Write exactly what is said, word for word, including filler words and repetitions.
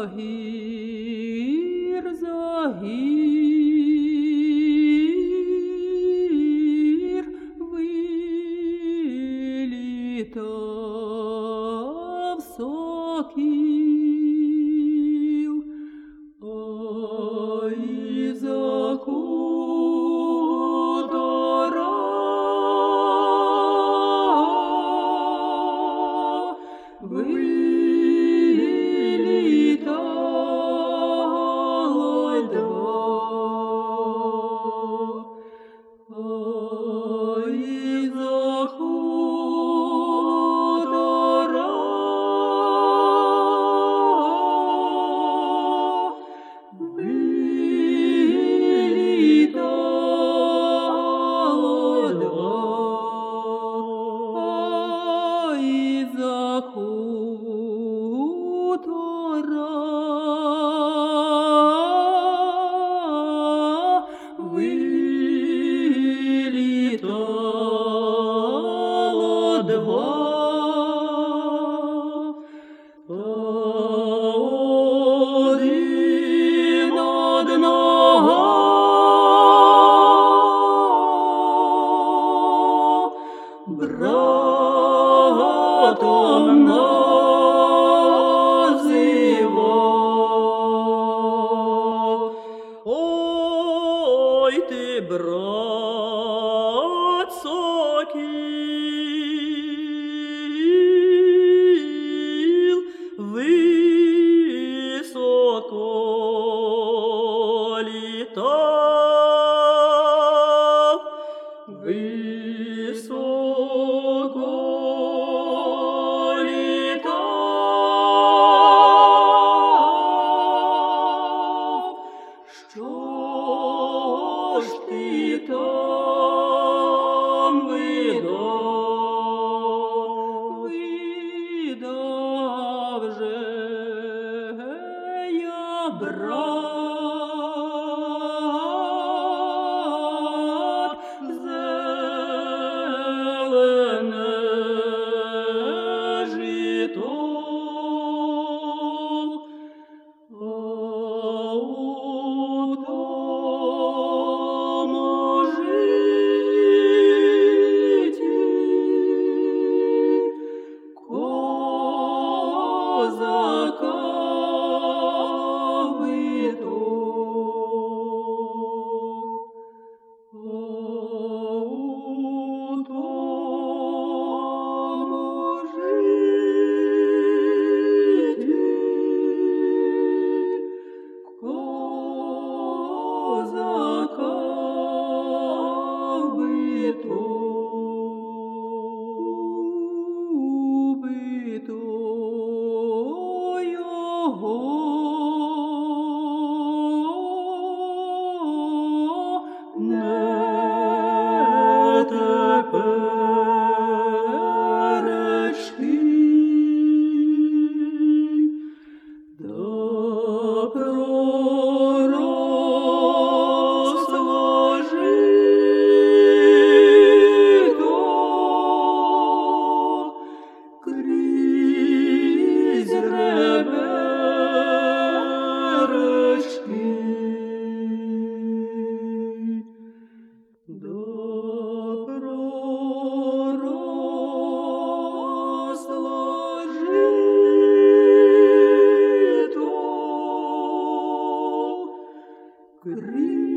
гір, за гір вилітав сокіл, ой, за хутора вилітало два, ой, за хутора вилітало два, ой, за хутора вилітало два. Один одного братом називав. Ой, ти, брат сокіл, високо літав, високо літав. Що ж ти там видав? Видав же я, брат, зелене жито. А у тому житті козака вбито. А у тому житті козака вбито, вбито його не теперішній, да проросло жито крізь ребережки, да проросло жито крізь